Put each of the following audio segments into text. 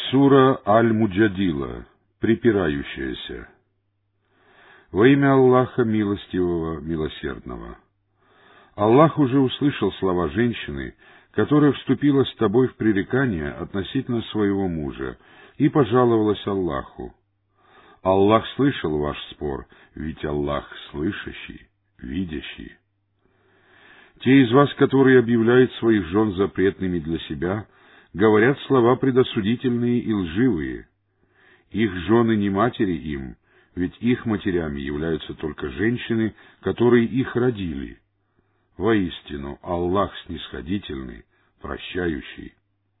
Сура Аль-Муджадила, припирающаяся. Во имя Аллаха Милостивого, Милосердного. Аллах уже услышал слова женщины, которая вступила с тобой в пререкание относительно своего мужа, и пожаловалась Аллаху. Аллах слышал ваш спор, ведь Аллах слышащий, видящий. Те из вас, которые объявляют своих жен запретными для себя, говорят слова предосудительные и лживые. Их жены не матери им, ведь их матерями являются только женщины, которые их родили. Воистину, Аллах снисходительный, прощающий.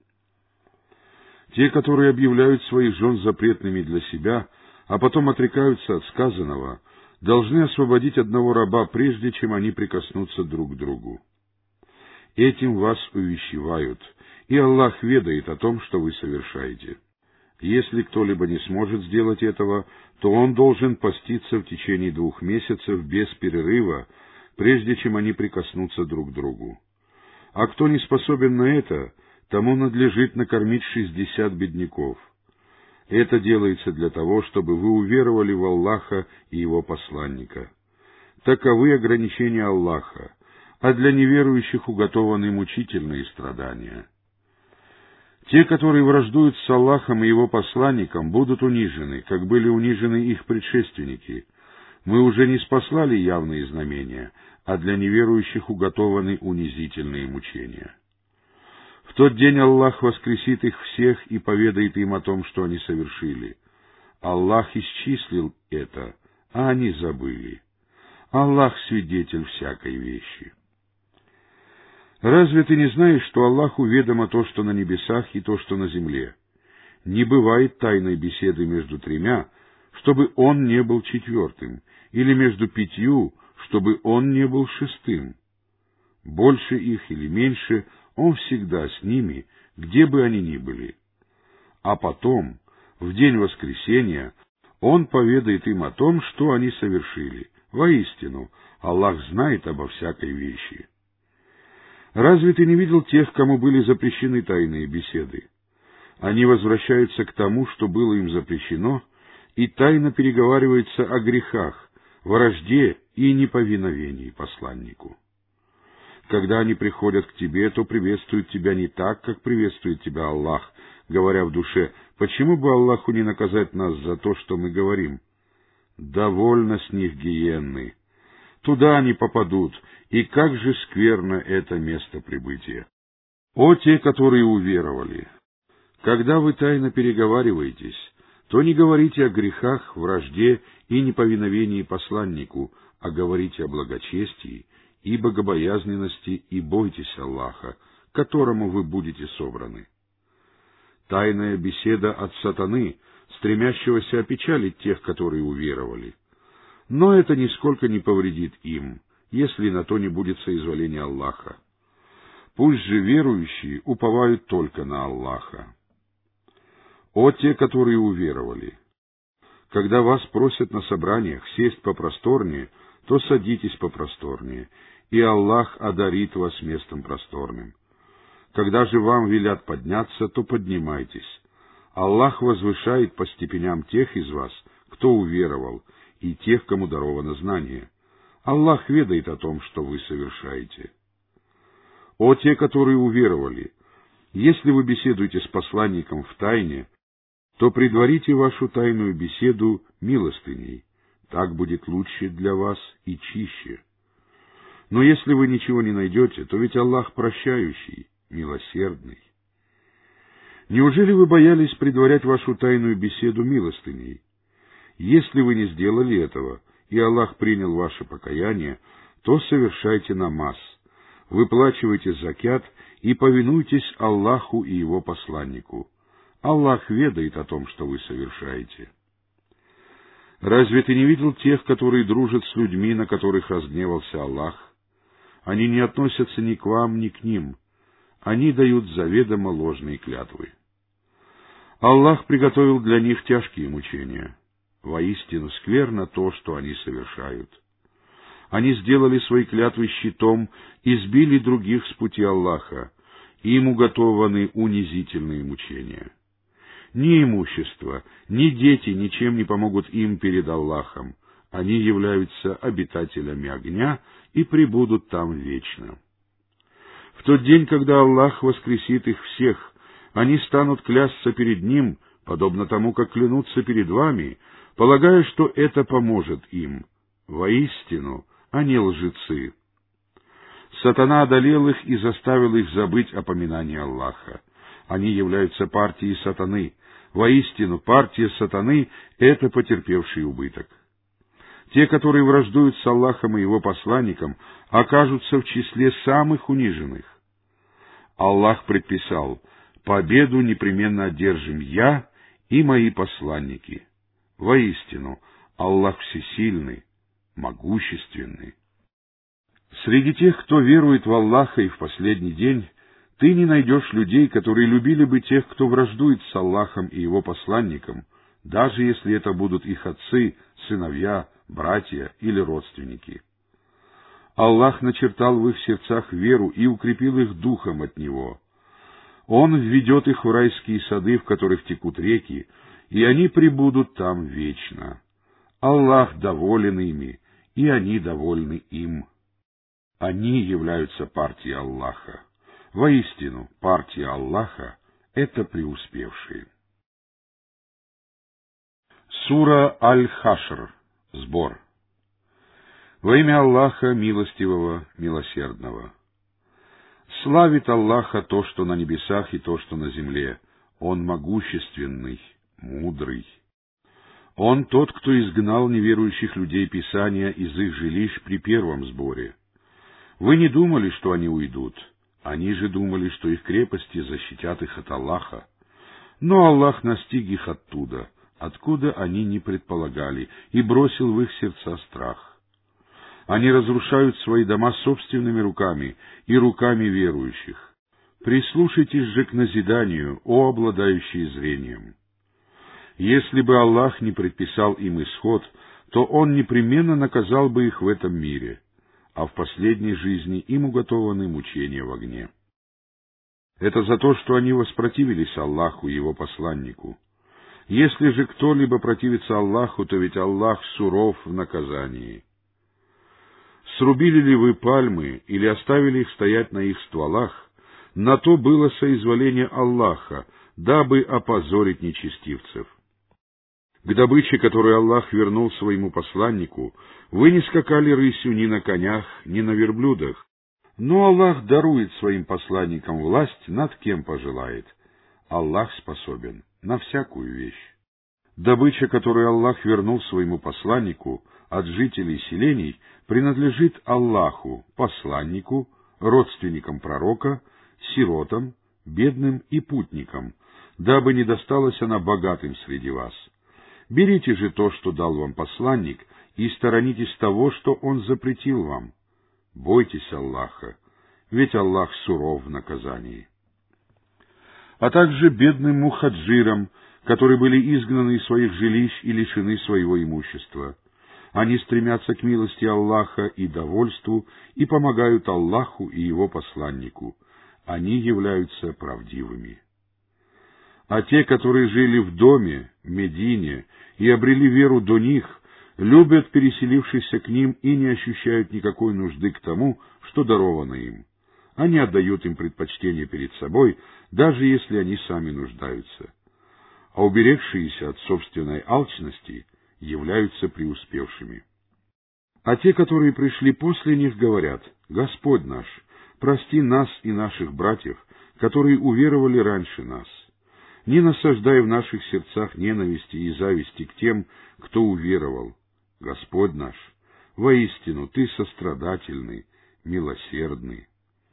Те, которые объявляют своих жен запретными для себя, а потом отрекаются от сказанного, должны освободить одного раба, прежде чем они прикоснутся друг к другу. Этим вас увещевают, и Аллах ведает о том, что вы совершаете. Если кто-либо не сможет сделать этого, то он должен поститься в течение 2 месяцев без перерыва, прежде чем они прикоснутся друг к другу. А кто не способен на это, тому надлежит накормить 60 бедняков. Это делается для того, чтобы вы уверовали в Аллаха и Его посланника. Таковы ограничения Аллаха, а для неверующих уготованы мучительные страдания. Те, которые враждуют с Аллахом и Его посланником, будут унижены, как были унижены их предшественники. Мы уже не спаслали явные знамения, а для неверующих уготованы унизительные мучения. В тот день Аллах воскресит их всех и поведает им о том, что они совершили. Аллах исчислил это, а они забыли. Аллах свидетель всякой вещи. Разве ты не знаешь, что Аллаху ведомо то, что на небесах, и то, что на земле? Не бывает тайной беседы между 3, чтобы он не был 4, или между 5, чтобы он не был 6. Больше их или меньше, он всегда с ними, где бы они ни были. А потом, в день воскресения, он поведает им о том, что они совершили. Воистину, Аллах знает обо всякой вещи. Разве ты не видел тех, кому были запрещены тайные беседы? Они возвращаются к тому, что было им запрещено, и тайно переговариваются о грехах, вражде и неповиновении посланнику. Когда они приходят к тебе, то приветствуют тебя не так, как приветствует тебя Аллах, говоря в душе: почему бы Аллаху не наказать нас за то, что мы говорим? Довольно с них гиенны. Туда они попадут, и как же скверно это место прибытия. О те, которые уверовали! Когда вы тайно переговариваетесь, то не говорите о грехах, вражде и неповиновении посланнику, а говорите о благочестии и богобоязненности, и бойтесь Аллаха, к которому вы будете собраны. Тайная беседа от сатаны, стремящегося опечалить тех, которые уверовали. Но это нисколько не повредит им, если на то не будет соизволения Аллаха. Пусть же верующие уповают только на Аллаха. О те, которые уверовали! Когда вас просят на собраниях сесть попросторнее, то садитесь попросторнее, и Аллах одарит вас местом просторным. Когда же вам велят подняться, то поднимайтесь. Аллах возвышает по степеням тех из вас, кто уверовал, и тех, кому даровано знание. Аллах ведает о том, что вы совершаете. О те, которые уверовали! Если вы беседуете с посланником в тайне, то предварите вашу тайную беседу милостыней. Так будет лучше для вас и чище. Но если вы ничего не найдете, то ведь Аллах прощающий, милосердный. Неужели вы боялись предварять вашу тайную беседу милостыней? Если вы не сделали этого, и Аллах принял ваше покаяние, то совершайте намаз, выплачивайте закят и повинуйтесь Аллаху и Его посланнику. Аллах ведает о том, что вы совершаете. Разве ты не видел тех, которые дружат с людьми, на которых разгневался Аллах? Они не относятся ни к вам, ни к ним. Они дают заведомо ложные клятвы. Аллах приготовил для них тяжкие мучения. Воистину скверно то, что они совершают. Они сделали свои клятвы щитом и сбили других с пути Аллаха. Им уготованы унизительные мучения. Ни имущество, ни дети ничем не помогут им перед Аллахом. Они являются обитателями огня и пребудут там вечно. В тот день, когда Аллах воскресит их всех, они станут клясться перед Ним, подобно тому, как клянутся перед вами, полагая, что это поможет им. Воистину, они лжецы. Сатана одолел их и заставил их забыть о поминании Аллаха. Они являются партией сатаны. Воистину, партия сатаны — это потерпевший убыток. Те, которые враждуют с Аллахом и Его посланником, окажутся в числе самых униженных. Аллах предписал: победу непременно одержим я и мои посланники. Воистину, Аллах всесильный, могущественный. Среди тех, кто верует в Аллаха и в последний день, ты не найдешь людей, которые любили бы тех, кто враждует с Аллахом и Его посланником, даже если это будут их отцы, сыновья, братья или родственники. Аллах начертал в их сердцах веру и укрепил их духом от Него. Он введет их в райские сады, в которых текут реки, и они пребудут там вечно. Аллах доволен ими, и они довольны им. Они являются партией Аллаха. Воистину, партия Аллаха — это преуспевшие. Сура Аль-Хашр. Сбор. Во имя Аллаха Милостивого, Милосердного. Славит Аллаха то, что на небесах, и то, что на земле. Он могущественный, мудрый. Он тот, кто изгнал неверующих людей Писания из их жилищ при первом сборе. Вы не думали, что они уйдут. Они же думали, что их крепости защитят их от Аллаха. Но Аллах настиг их оттуда, откуда они не предполагали, и бросил в их сердца страх. Они разрушают свои дома собственными руками и руками верующих. Прислушайтесь же к назиданию, о обладающие зрением. Если бы Аллах не предписал им исход, то Он непременно наказал бы их в этом мире, а в последней жизни им уготованы мучения в огне. Это за то, что они воспротивились Аллаху и Его посланнику. Если же кто-либо противится Аллаху, то ведь Аллах суров в наказании. Срубили ли вы пальмы или оставили их стоять на их стволах, на то было соизволение Аллаха, дабы опозорить нечестивцев. К добыче, которую Аллах вернул своему посланнику, вы не скакали рысью ни на конях, ни на верблюдах, но Аллах дарует своим посланникам власть над кем пожелает. Аллах способен на всякую вещь. Добыча, которую Аллах вернул своему посланнику от жителей селений, принадлежит Аллаху, посланнику, родственникам пророка, сиротам, бедным и путникам, дабы не досталась она богатым среди вас. Берите же то, что дал вам посланник, и сторонитесь того, что он запретил вам. Бойтесь Аллаха, ведь Аллах суров в наказании. А также бедным мухаджирам, которые были изгнаны из своих жилищ и лишены своего имущества. Они стремятся к милости Аллаха и довольству и помогают Аллаху и Его посланнику. Они являются правдивыми. А те, которые жили в доме, Медине, и обрели веру до них, любят переселившихся к ним и не ощущают никакой нужды к тому, что даровано им. Они отдают им предпочтение перед собой, даже если они сами нуждаются. А уберегшиеся от собственной алчности являются преуспевшими. А те, которые пришли после них, говорят: «Господь наш, прости нас и наших братьев, которые уверовали раньше нас. Не насаждай в наших сердцах ненависти и зависти к тем, кто уверовал. Господь наш, воистину Ты сострадательный, милосердный».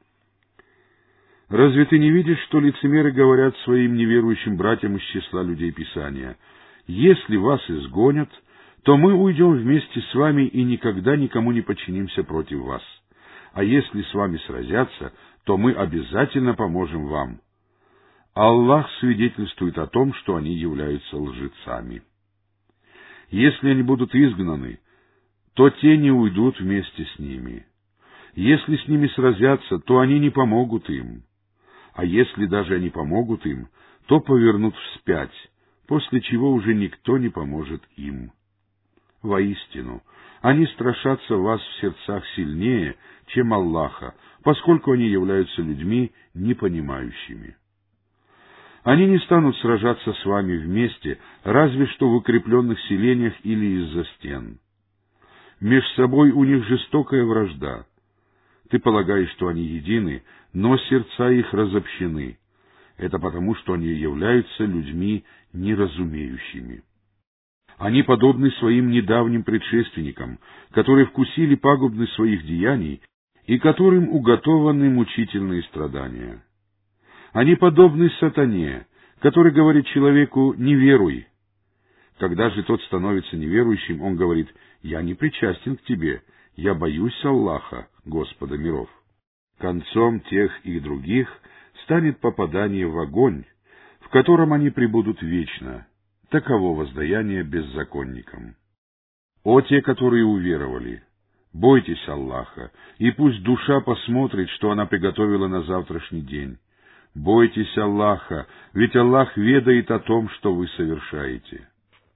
Разве ты не видишь, что лицемеры говорят своим неверующим братьям из числа людей Писания: «Если вас изгонят, то мы уйдем вместе с вами и никогда никому не подчинимся против вас. А если с вами сразятся, то мы обязательно поможем вам». Аллах свидетельствует о том, что они являются лжецами. Если они будут изгнаны, то те не уйдут вместе с ними. Если с ними сразятся, то они не помогут им. А если даже они помогут им, то повернут вспять, после чего уже никто не поможет им. Воистину, они страшатся вас в сердцах сильнее, чем Аллаха, поскольку они являются людьми непонимающими. Они не станут сражаться с вами вместе, разве что в укрепленных селениях или из-за стен. Меж собой у них жестокая вражда. Ты полагаешь, что они едины, но сердца их разобщены. Это потому, что они являются людьми неразумеющими. Они подобны своим недавним предшественникам, которые вкусили пагубность своих деяний и которым уготованы мучительные страдания. Они подобны сатане, который говорит человеку «не веруй». Когда же тот становится неверующим, он говорит «я не причастен к тебе, я боюсь Аллаха, Господа миров». Концом тех и других станет попадание в огонь, в котором они пребудут вечно. Таково воздаяние беззаконникам. О те, которые уверовали! Бойтесь Аллаха, и пусть душа посмотрит, что она приготовила на завтрашний день. Бойтесь Аллаха, ведь Аллах ведает о том, что вы совершаете.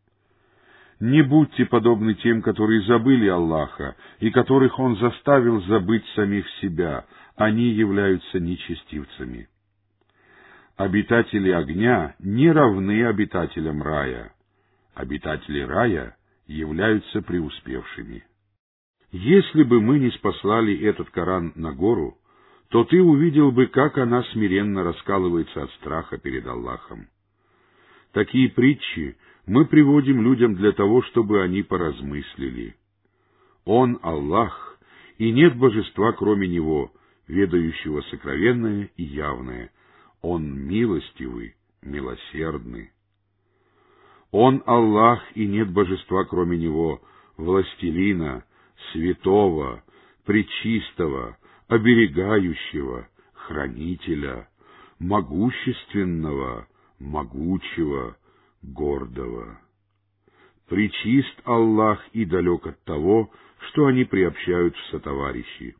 Не будьте подобны тем, которые забыли Аллаха, и которых Он заставил забыть самих себя, они являются нечестивцами. Обитатели огня не равны обитателям рая. Обитатели рая являются преуспевшими. Если бы мы не спаслали этот Коран на гору, то ты увидел бы, как она смиренно раскалывается от страха перед Аллахом. Такие притчи мы приводим людям для того, чтобы они поразмыслили. Он Аллах, и нет божества, кроме Него, ведающего сокровенное и явное. Он милостивый, милосердный. Он Аллах, и нет божества, кроме Него, властелина, святого, пречистого, оберегающего, хранителя, могущественного, могучего, гордого. Пречист Аллах и далек от того, что они приобщают в сотоварищи.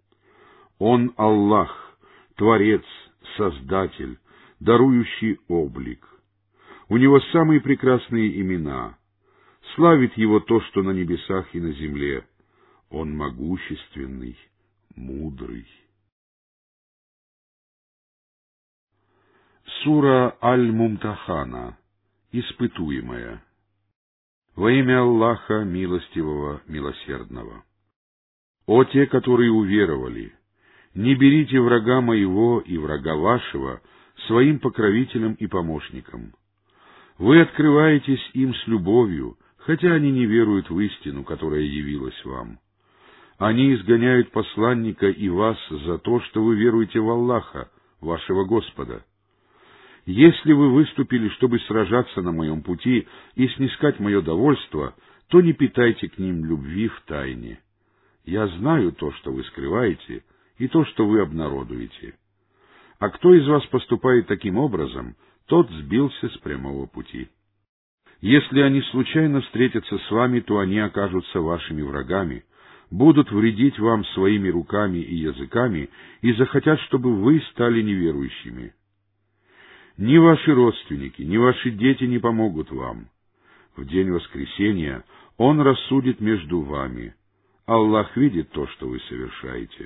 Он Аллах, Творец, Создатель, дарующий облик. У Него самые прекрасные имена. Славит Его то, что на небесах и на земле. Он могущественный, мудрый. Сура Аль-Мумтахана. Испытуемая. Во имя Аллаха Милостивого, Милосердного. О те, которые уверовали! Не берите врага моего и врага вашего своим покровителем и помощником. Вы открываетесь им с любовью, хотя они не веруют в истину, которая явилась вам. Они изгоняют посланника и вас за то, что вы веруете в Аллаха, вашего Господа. Если вы выступили, чтобы сражаться на моем пути и снискать мое довольство, то не питайте к ним любви в тайне. Я знаю то, что вы скрываете, и то, что вы обнародуете. А кто из вас поступает таким образом, тот сбился с прямого пути. Если они случайно встретятся с вами, то они окажутся вашими врагами, будут вредить вам своими руками и языками и захотят, чтобы вы стали неверующими. Ни ваши родственники, ни ваши дети не помогут вам. В день воскресения Он рассудит между вами. Аллах видит то, что вы совершаете.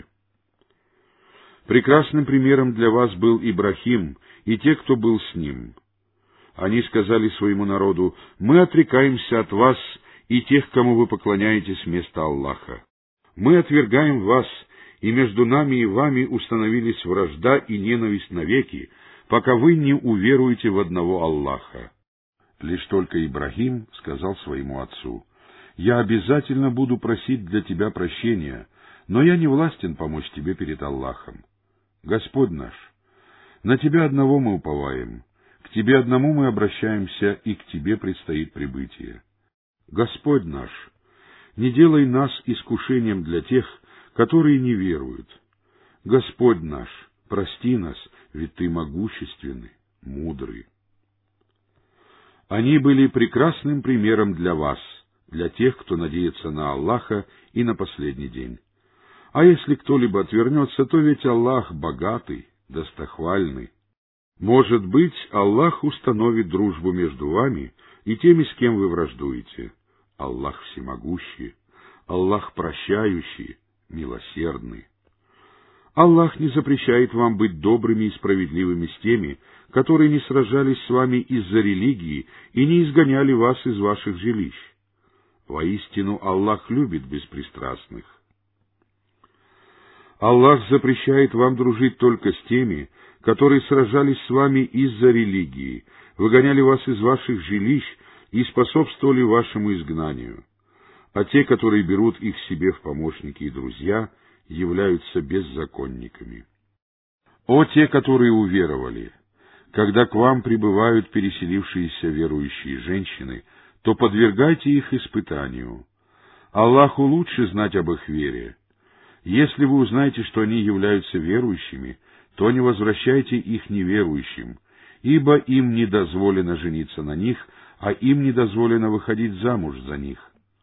Прекрасным примером для вас был Ибрахим и те, кто был с ним. Они сказали своему народу: «Мы отрекаемся от вас и тех, кому вы поклоняетесь вместо Аллаха. Мы отвергаем вас, и между нами и вами установились вражда и ненависть навеки, пока вы не уверуете в одного Аллаха». Лишь только Ибрахим сказал своему отцу: «Я обязательно буду просить для тебя прощения, но я не властен помочь тебе перед Аллахом. Господь наш, на Тебя одного мы уповаем, к Тебе одному мы обращаемся, и к Тебе предстоит прибытие. Господь наш, не делай нас искушением для тех, которые не веруют. Господь наш, прости нас, ведь Ты могущественный, мудрый». Они были прекрасным примером для вас, для тех, кто надеется на Аллаха и на последний день. А если кто-либо отвернется, то ведь Аллах богатый, достохвальный. Может быть, Аллах установит дружбу между вами и теми, с кем вы враждуете. Аллах всемогущий, Аллах прощающий, милосердный. Аллах не запрещает вам быть добрыми и справедливыми с теми, которые не сражались с вами из-за религии и не изгоняли вас из ваших жилищ. Воистину, Аллах любит беспристрастных. Аллах запрещает вам дружить только с теми, которые сражались с вами из-за религии, выгоняли вас из ваших жилищ и способствовали вашему изгнанию. А те, которые берут их себе в помощники и друзья, являются беззаконниками. О те, которые уверовали! Когда к вам прибывают переселившиеся верующие женщины, то подвергайте их испытанию. Аллаху лучше знать об их вере. Если вы узнаете, что они являются верующими, то не возвращайте их неверующим, ибо им не дозволено жениться на них, а им не дозволено выходить замуж за них.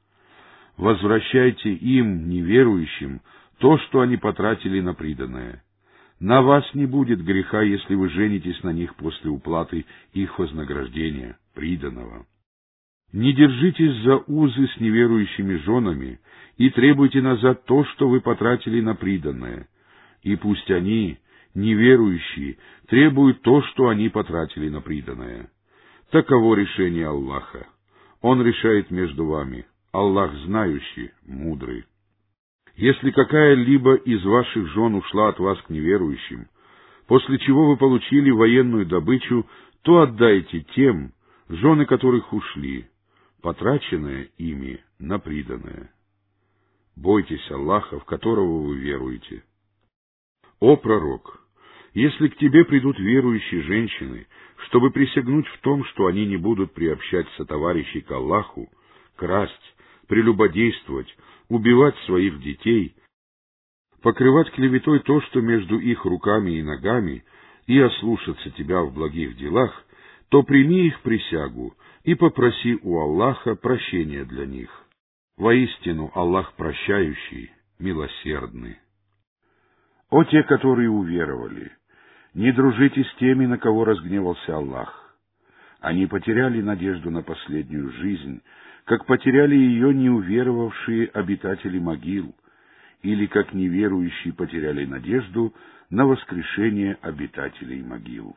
Возвращайте им, неверующим, то, что они потратили на приданое. На вас не будет греха, если вы женитесь на них после уплаты их вознаграждения, приданого. Не держитесь за узы с неверующими женами и требуйте назад то, что вы потратили на приданое, и пусть они, неверующие, требуют то, что они потратили на приданое. Таково решение Аллаха. Он решает между вами. Аллах знающий, мудрый. Если какая-либо из ваших жен ушла от вас к неверующим, после чего вы получили военную добычу, то отдайте тем, жены которых ушли, потраченное ими на приданое. Бойтесь Аллаха, в которого вы веруете. О пророк! Если к тебе придут верующие женщины, чтобы присягнуть в том, что они не будут приобщать сотоварищей к Аллаху, красть, прелюбодействовать, убивать своих детей, покрывать клеветой то, что между их руками и ногами, и ослушаться тебя в благих делах, то прими их присягу и попроси у Аллаха прощения для них. Воистину, Аллах прощающий, милосердный. О те, которые уверовали! Не дружите с теми, на кого разгневался Аллах. Они потеряли надежду на последнюю жизнь, как потеряли ее неуверовавшие обитатели могил, или как неверующие потеряли надежду на воскрешение обитателей могил.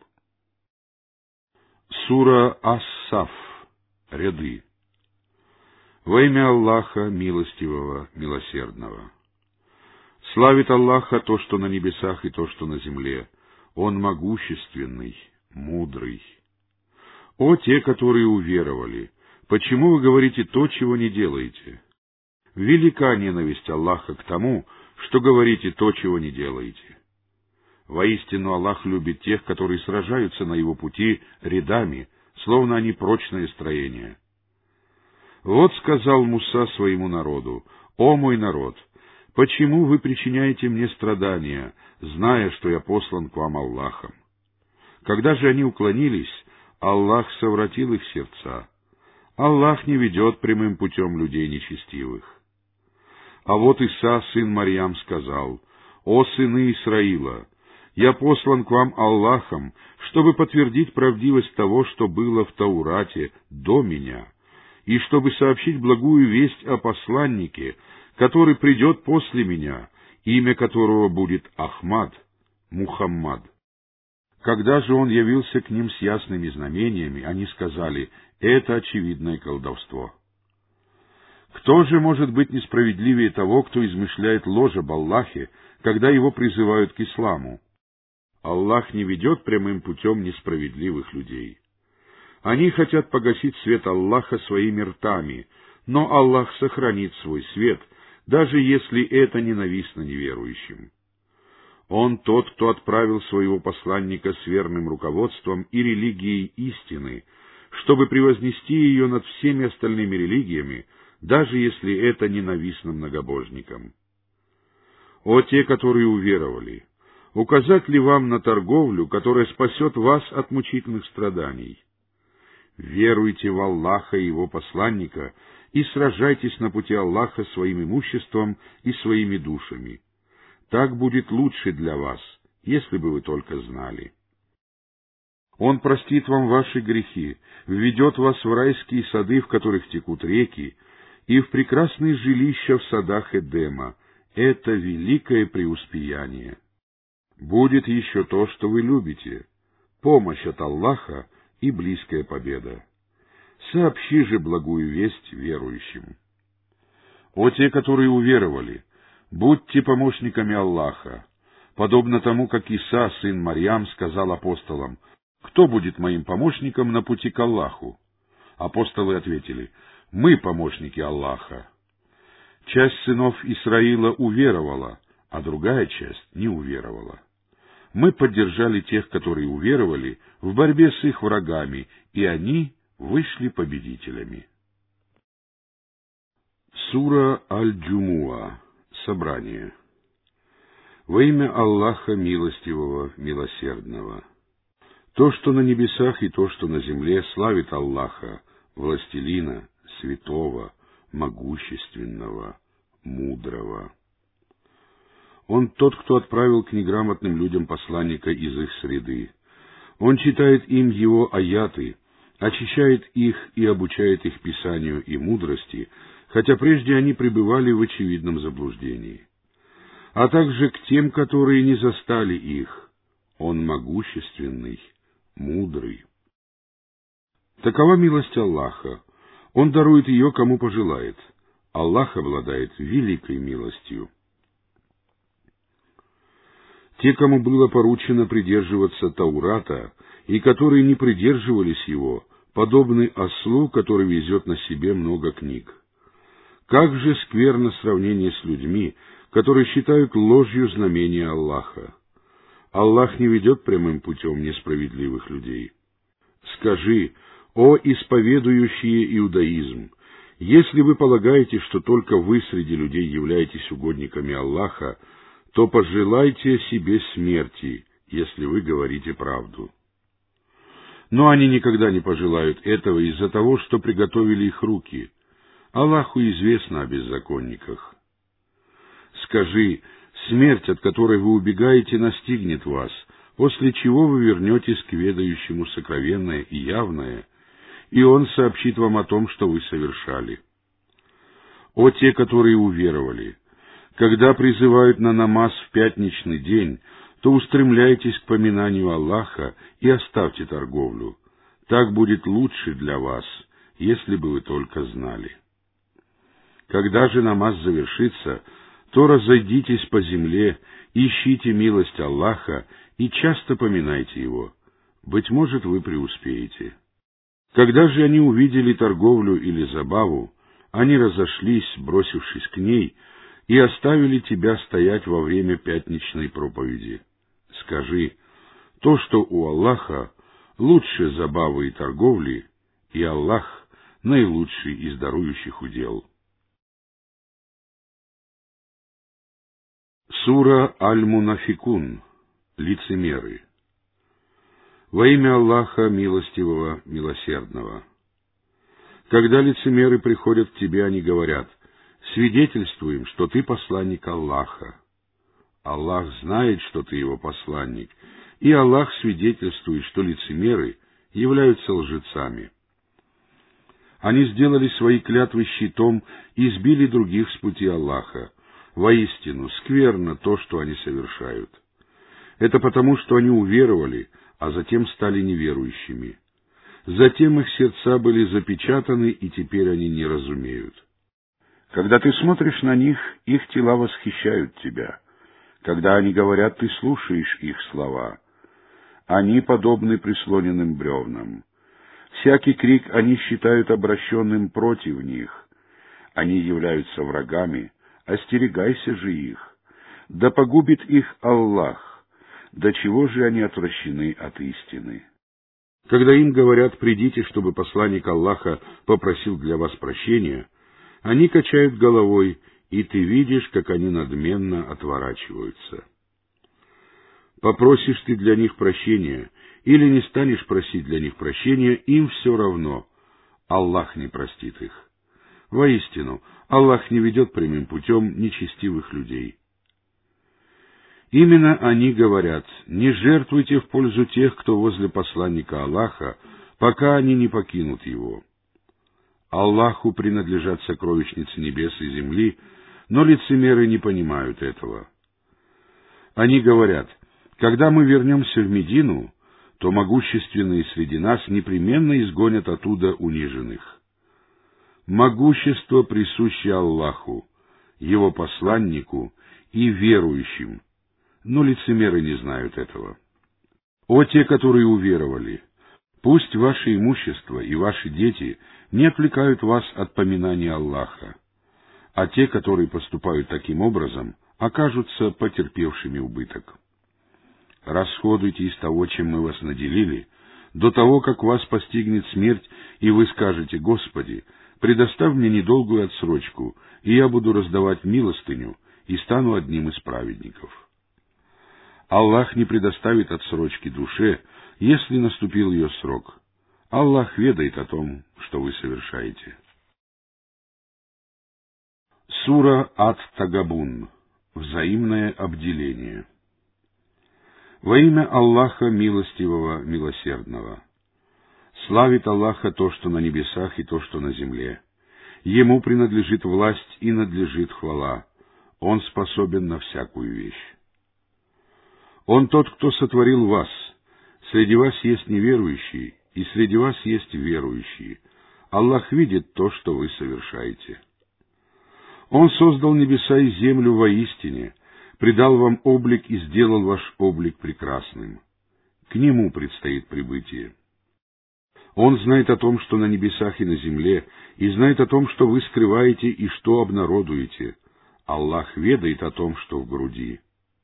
Сура Ас-Саф. Ряды. Во имя Аллаха, милостивого, милосердного. Славит Аллаха то, что на небесах, и то, что на земле. Он могущественный, мудрый. О те, которые уверовали! Почему вы говорите то, чего не делаете? Велика ненависть Аллаха к тому, что говорите то, чего не делаете. Воистину Аллах любит тех, которые сражаются на его пути рядами, словно они прочное строение. Вот сказал Муса своему народу: «О мой народ, почему вы причиняете мне страдания, зная, что я послан к вам Аллахом?» Когда же они уклонились, Аллах совратил их сердца. Аллах не ведет прямым путем людей нечестивых. А вот Иса, сын Марьям, сказал: «О сыны Исраила, я послан к вам Аллахом, чтобы подтвердить правдивость того, что было в Таурате до меня, и чтобы сообщить благую весть о посланнике, который придет после меня, имя которого будет Ахмад, Мухаммад». Когда же он явился к ним с ясными знамениями, они сказали: «Это очевидное колдовство». Кто же может быть несправедливее того, кто измышляет ложь об Аллахе, когда его призывают к исламу? Аллах не ведет прямым путем несправедливых людей. Они хотят погасить свет Аллаха своими ртами, но Аллах сохранит свой свет, даже если это ненавистно неверующим. Он тот, кто отправил своего посланника с верным руководством и религией истины, чтобы превознести ее над всеми остальными религиями, даже если это ненавистно многобожникам. О те, которые уверовали! Указать ли вам на торговлю, которая спасет вас от мучительных страданий? Веруйте в Аллаха и Его посланника и сражайтесь на пути Аллаха своим имуществом и своими душами. Так будет лучше для вас, если бы вы только знали. Он простит вам ваши грехи, введет вас в райские сады, в которых текут реки, и в прекрасные жилища в садах Эдема. Это великое преуспеяние. Будет еще то, что вы любите, помощь от Аллаха и близкая победа. Сообщи же благую весть верующим. О те, которые уверовали, будьте помощниками Аллаха, подобно тому, как Иса, сын Марьям, сказал апостолам: «Кто будет моим помощником на пути к Аллаху?» Апостолы ответили: «Мы помощники Аллаха». Часть сынов Исраила уверовала, а другая часть не уверовала. Мы поддержали тех, которые уверовали, в борьбе с их врагами, и они вышли победителями. Сура Аль-Джумуа. Собрание. Во имя Аллаха Милостивого, Милосердного. То, что на небесах, и то, что на земле, славит Аллаха, Властелина, Святого, Могущественного, Мудрого. Он тот, кто отправил к неграмотным людям посланника из их среды. Он читает им его аяты, очищает их и обучает их писанию и мудрости, хотя прежде они пребывали в очевидном заблуждении. А также к тем, которые не застали их. Он могущественный, мудрый. Такова милость Аллаха. Он дарует ее, кому пожелает. Аллах обладает великой милостью. Те, кому было поручено придерживаться Таурата, и которые не придерживались его, подобны ослу, который везет на себе много книг. Как же скверно сравнение с людьми, которые считают ложью знамения Аллаха. Аллах не ведет прямым путем несправедливых людей. Скажи: «О исповедующие иудаизм, если вы полагаете, что только вы среди людей являетесь угодниками Аллаха, то пожелайте себе смерти, если вы говорите правду». Но они никогда не пожелают этого из-за того, что приготовили их руки. Аллаху известно о беззаконниках. Скажи: смерть, от которой вы убегаете, настигнет вас, после чего вы вернетесь к ведающему сокровенное и явное, и он сообщит вам о том, что вы совершали. О те, которые уверовали! Когда призывают на намаз в пятничный день, то устремляйтесь к поминанию Аллаха и оставьте торговлю. Так будет лучше для вас, если бы вы только знали. Когда же намаз завершится, то разойдитесь по земле, ищите милость Аллаха и часто поминайте Его. Быть может, вы преуспеете. Когда же они увидели торговлю или забаву, они разошлись, бросившись к ней, и оставили тебя стоять во время пятничной проповеди. Скажи: то, что у Аллаха, лучше забавы и торговли, и Аллах наилучший из дарующих удел. Сура Аль-Мунафикун. Лицемеры. Во имя Аллаха Милостивого, Милосердного. Когда лицемеры приходят к тебе, они говорят: свидетельствуем, что ты посланник Аллаха. Аллах знает, что ты его посланник, и Аллах свидетельствует, что лицемеры являются лжецами. Они сделали свои клятвы щитом и сбили других с пути Аллаха. Воистину, скверно то, что они совершают. Это потому, что они уверовали, а затем стали неверующими. Затем их сердца были запечатаны, и теперь они не разумеют. Когда ты смотришь на них, их тела восхищают тебя. Когда они говорят, ты слушаешь их слова. Они подобны прислоненным бревнам. Всякий крик они считают обращенным против них. Они являются врагами, остерегайся же их. Да погубит их Аллах. До чего же они отвращены от истины? Когда им говорят: придите, чтобы посланник Аллаха попросил для вас прощения, они качают головой, и ты видишь, как они надменно отворачиваются. Попросишь ты для них прощения, или не станешь просить для них прощения, им все равно. Аллах не простит их. Воистину, Аллах не ведет прямым путем нечестивых людей. Именно они говорят: не жертвуйте в пользу тех, кто возле посланника Аллаха, пока они не покинут его. Аллаху принадлежат сокровищницы небес и земли, но лицемеры не понимают этого. Они говорят: когда мы вернемся в Медину, то могущественные среди нас непременно изгонят оттуда униженных. Могущество присуще Аллаху, Его посланнику и верующим, но лицемеры не знают этого. О те, которые уверовали! Пусть ваше имущество и ваши дети не отвлекают вас от поминания Аллаха, а те, которые поступают таким образом, окажутся потерпевшими убыток. Расходуйте из того, чем мы вас наделили, до того, как вас постигнет смерть, и вы скажете: Господи, предоставь мне недолгую отсрочку, и я буду раздавать милостыню, и стану одним из праведников. Аллах не предоставит отсрочки душе, если наступил ее срок. Аллах ведает о том, что вы совершаете. Сура Ат-Tagabun. Взаимное обделение. Во имя Аллаха Милостивого, Милосердного. Славит Аллаха то, что на небесах, и то, что на земле. Ему принадлежит власть и надлежит хвала. Он способен на всякую вещь. Он тот, кто сотворил вас. Среди вас есть неверующие, и среди вас есть верующие. Аллах видит то, что вы совершаете. Он создал небеса и землю воистине, придал вам облик и сделал ваш облик прекрасным. К Нему предстоит прибытие. Он знает о том, что на небесах и на земле, и знает о том, что вы скрываете и что обнародуете. Аллах ведает о том, что в груди.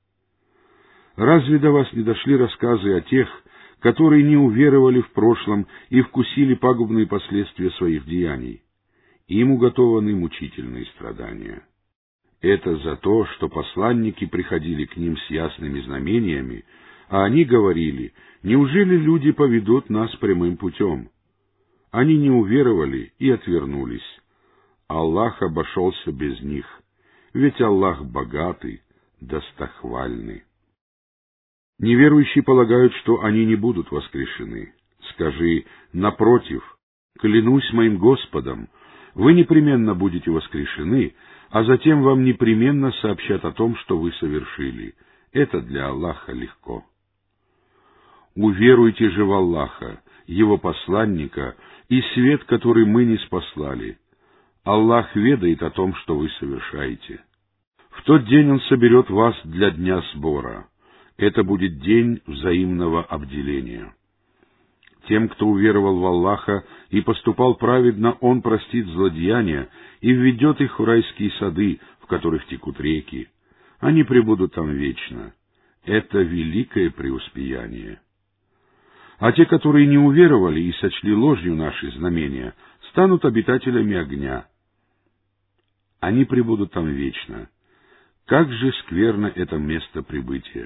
Разве до вас не дошли рассказы о тех, которые не уверовали в прошлом и вкусили пагубные последствия своих деяний? Им уготованы мучительные страдания. Это за то, что посланники приходили к ним с ясными знамениями, а они говорили: неужели люди поведут нас прямым путем? Они не уверовали и отвернулись. Аллах обошелся без них, ведь Аллах богатый, достохвальный. Неверующие полагают, что они не будут воскрешены. Скажи: напротив, клянусь моим Господом, вы непременно будете воскрешены, а затем вам непременно сообщат о том, что вы совершили. Это для Аллаха легко. Уверуйте же в Аллаха, Его посланника и свет, который мы ниспослали. Аллах ведает о том, что вы совершаете. В тот день Он соберет вас для дня сбора. Это будет день взаимного обделения. Тем, кто уверовал в Аллаха и поступал праведно, Он простит злодеяния и введет их в райские сады, в которых текут реки. Они пребудут там вечно. Это великое преуспеяние. А те, которые не уверовали и сочли ложью наши знамения, станут обитателями огня. Они пребудут там вечно. Как же скверно это место прибытия!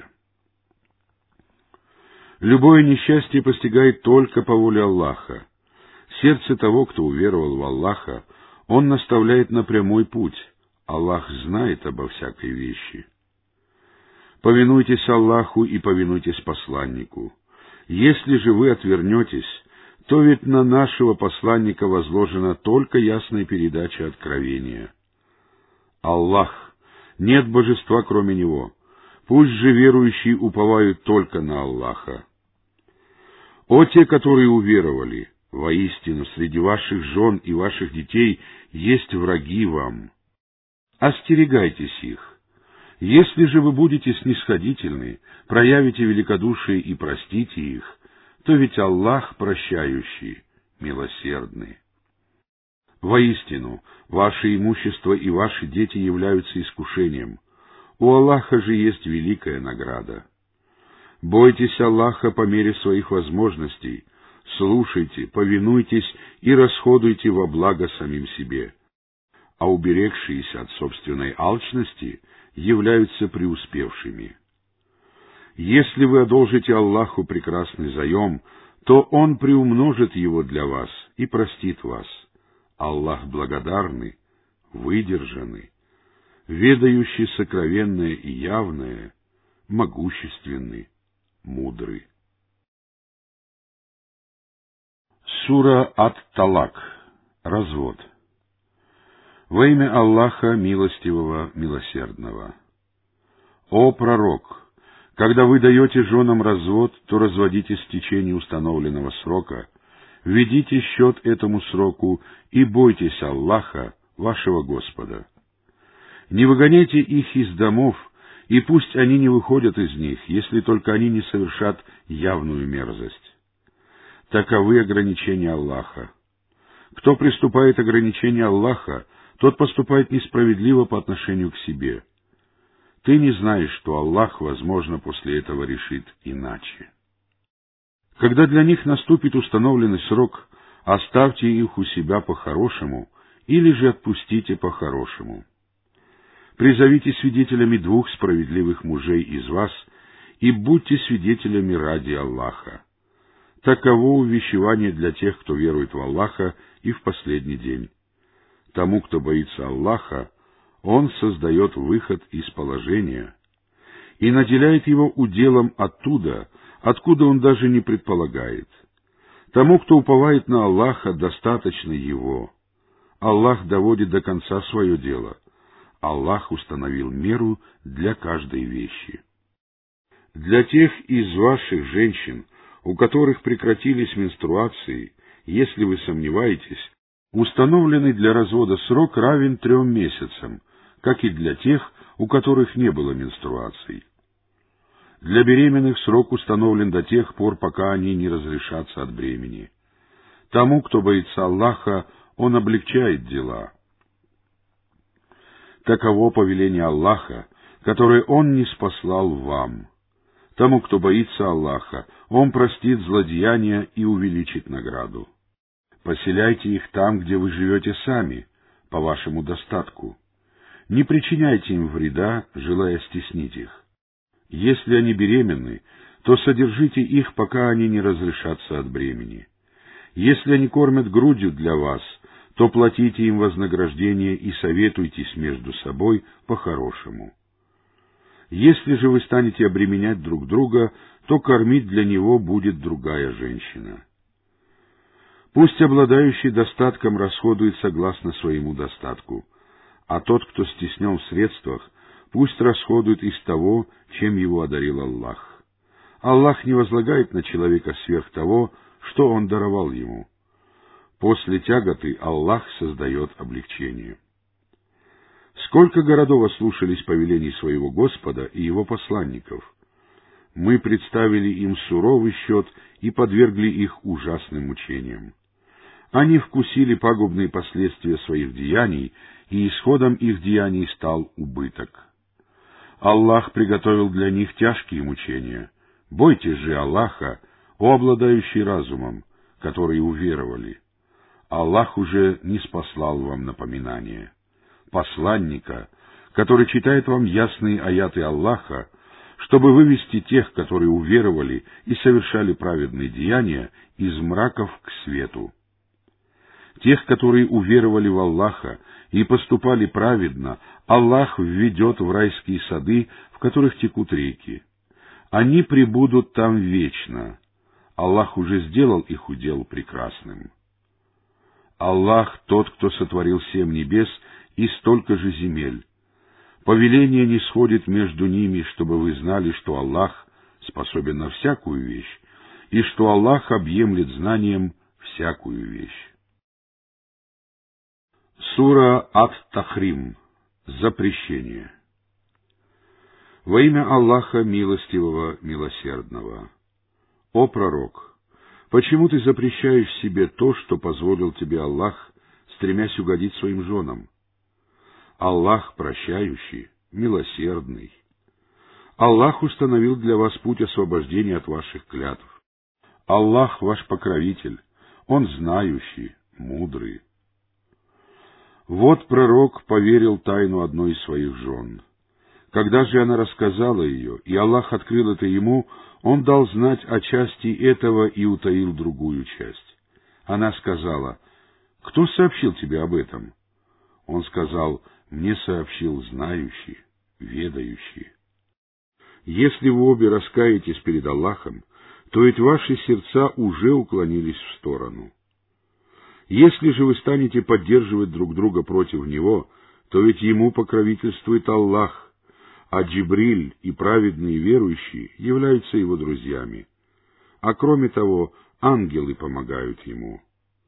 Любое несчастье постигает только по воле Аллаха. Сердце того, кто уверовал в Аллаха, Он наставляет на прямой путь. Аллах знает обо всякой вещи. Повинуйтесь Аллаху и повинуйтесь посланнику. Если же вы отвернетесь, то ведь на нашего посланника возложена только ясная передача откровения. Аллах, нет божества кроме Него. Пусть же верующие уповают только на Аллаха. О те, которые уверовали! Воистину, среди ваших жен и ваших детей есть враги вам. Остерегайтесь их. Если же вы будете снисходительны, проявите великодушие и простите их, то ведь Аллах прощающий, милосердный. Воистину, ваше имущество и ваши дети являются искушением. У Аллаха же есть великая награда. Бойтесь Аллаха по мере своих возможностей, слушайте, повинуйтесь и расходуйте во благо самим себе. А уберегшиеся от собственной алчности являются преуспевшими. Если вы одолжите Аллаху прекрасный заем, то Он приумножит его для вас и простит вас. Аллах благодарный, выдержанный, ведающий сокровенное и явное, могущественны, мудры. Сура Ат-Талак. Развод. Во имя Аллаха Милостивого, Милосердного. О пророк! Когда вы даете женам развод, то разводитесь в течение установленного срока, ведите счет этому сроку и бойтесь Аллаха, вашего Господа. Не выгоняйте их из домов, и пусть они не выходят из них, если только они не совершат явную мерзость. Таковы ограничения Аллаха. Кто приступает ограничения Аллаха, тот поступает несправедливо по отношению к себе. Ты не знаешь, что Аллах, возможно, после этого решит иначе. Когда для них наступит установленный срок, оставьте их у себя по-хорошему или же отпустите по-хорошему. Призовите свидетелями двух справедливых мужей из вас и будьте свидетелями ради Аллаха. Таково увещевание для тех, кто верует в Аллаха и в последний день. Тому, кто боится Аллаха, Он создает выход из положения и наделяет его уделом оттуда, откуда он даже не предполагает. Тому, кто уповает на Аллаха, достаточно его. Аллах доводит до конца свое дело. Аллах установил меру для каждой вещи. Для тех из ваших женщин, у которых прекратились менструации, если вы сомневаетесь, установленный для развода срок равен 3 месяцам, как и для тех, у которых не было менструаций. Для беременных срок установлен до тех пор, пока они не разрешатся от бремени. Тому, кто боится Аллаха, Он облегчает дела. Таково повеление Аллаха, которое Он ниспослал вам. Тому, кто боится Аллаха, Он простит злодеяния и увеличит награду. Поселяйте их там, где вы живете сами, по вашему достатку. Не причиняйте им вреда, желая стеснить их. Если они беременны, то содержите их, пока они не разрешатся от бремени. Если они кормят грудью для вас, то платите им вознаграждение и советуйтесь между собой по-хорошему. Если же вы станете обременять друг друга, то кормить для него будет другая женщина. Пусть обладающий достатком расходует согласно своему достатку, а тот, кто стеснен в средствах, пусть расходует из того, чем его одарил Аллах. Аллах не возлагает на человека сверх того, что Он даровал ему. После тяготы Аллах создает облегчение. Сколько городов ослушались повелений своего Господа и Его посланников? Мы представили им суровый счет и подвергли их ужасным мучениям. Они вкусили пагубные последствия своих деяний, и исходом их деяний стал убыток. Аллах приготовил для них тяжкие мучения. Бойтесь же Аллаха, о обладающий разумом, которые уверовали. Аллах уже ниспослал вам напоминание. Посланника, который читает вам ясные аяты Аллаха, чтобы вывести тех, которые уверовали и совершали праведные деяния, из мраков к свету. Тех, которые уверовали в Аллаха и поступали праведно, Аллах введет в райские сады, в которых текут реки. Они пребудут там вечно. Аллах уже сделал их удел прекрасным. Аллах тот, кто сотворил 7 небес и столько же земель. Повеление не сходит между ними, чтобы вы знали, что Аллах способен на всякую вещь, и что Аллах объемлет знанием всякую вещь. Сура Ат-Тахрим. Запрещение. Во имя Аллаха Милостивого, Милосердного. О пророк! Почему ты запрещаешь себе то, что позволил тебе Аллах, стремясь угодить своим женам? Аллах прощающий, милосердный. Аллах установил для вас путь освобождения от ваших клятв. Аллах ваш покровитель, Он знающий, мудрый. Вот пророк поверил тайну одной из своих жен. Когда же она рассказала ее, и Аллах открыл это ему, он дал знать о части этого и утаил другую часть. Она сказала: «Кто сообщил тебе об этом?» Он сказал: «Мне сообщил знающий, ведающий». Если вы обе раскаетесь перед Аллахом, то ведь ваши сердца уже уклонились в сторону. Если же вы станете поддерживать друг друга против Него, то ведь Ему покровительствует Аллах, а Джибриль и праведные верующие являются Его друзьями. А кроме того, ангелы помогают Ему.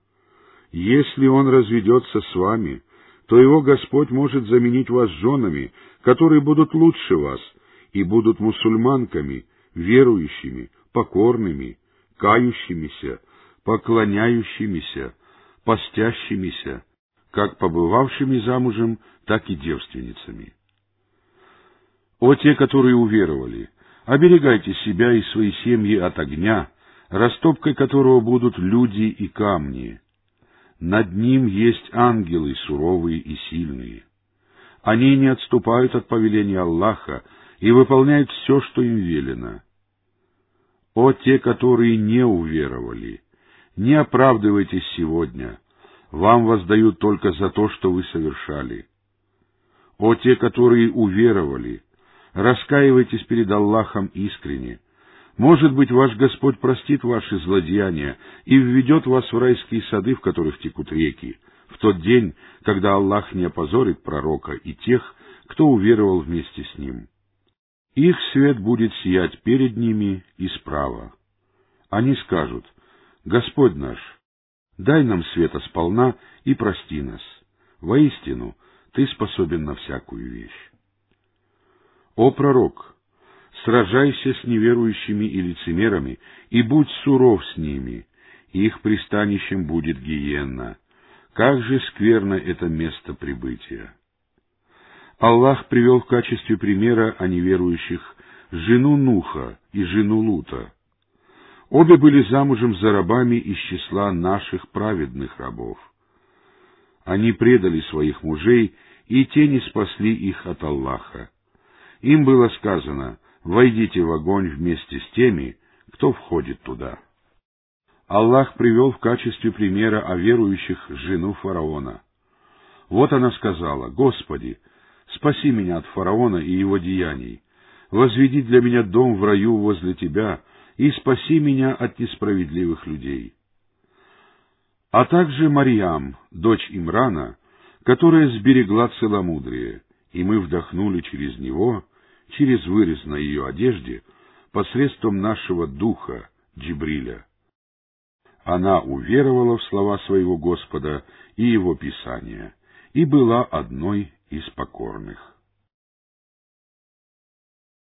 Если Он разведется с вами, то Его Господь может заменить вас женами, которые будут лучше вас, и будут мусульманками, верующими, покорными, кающимися, поклоняющимися, постящимися, как побывавшими замужем, так и девственницами. О те, которые уверовали, оберегайте себя и свои семьи от огня, растопкой которого будут люди и камни. Над ним есть ангелы суровые и сильные. Они не отступают от повеления Аллаха и выполняют все, что им велено. О те, которые не уверовали, не оправдывайтесь сегодня, вам воздают только за то, что вы совершали. О те, которые уверовали, раскаивайтесь перед Аллахом искренне. Может быть, ваш Господь простит ваши злодеяния и введет вас в райские сады, в которых текут реки, в тот день, когда Аллах не опозорит пророка и тех, кто уверовал вместе с ним. Их свет будет сиять перед ними и справа. Они скажут: «Господь наш, дай нам света сполна и прости нас. Воистину, Ты способен на всякую вещь». О пророк, сражайся с неверующими и лицемерами, и будь суров с ними, их пристанищем будет гиенна. Как же скверно это место прибытия! Аллах привел в качестве примера о неверующих жену Нуха и жену Лута. Обе были замужем за рабами из числа наших праведных рабов. Они предали своих мужей, и те не спасли их от Аллаха. Им было сказано: «Войдите в огонь вместе с теми, кто входит туда». Аллах привел в качестве примера о верующих жену фараона. Вот она сказала: «Господи, спаси меня от фараона и его деяний, возведи для меня дом в раю возле Тебя и спаси меня от несправедливых людей». А также Марьям, дочь Имрана, которая сберегла целомудрие, и мы вдохнули через него, через вырез на ее одежде, посредством нашего духа, Джибриля. Она уверовала в слова своего Господа и Его Писания, и была одной из покорных.